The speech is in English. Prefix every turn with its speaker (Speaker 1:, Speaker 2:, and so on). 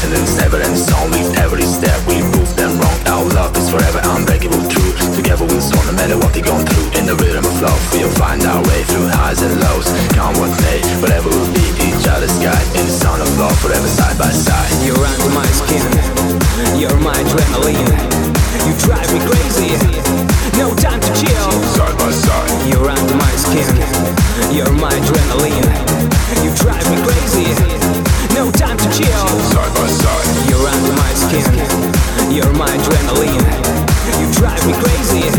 Speaker 1: passion and it's never ends song. With every step we prove them wrong. Our love is forever unbreakable, true. Together we'll soar no matter what they're going through. In the rhythm of love we'll find our way through highs and lows. Come what may, whatever will be each other's guide. In the sound of love forever side by side.
Speaker 2: You're under my skin, you're my adrenaline. You drive me crazy, no time to chill.
Speaker 1: Side by side.
Speaker 2: You're under my skin, you're my adrenaline. You drive me crazy, no time to chill.
Speaker 1: Side by side.
Speaker 2: You're under my skin, you're my adrenaline. You drive me crazy,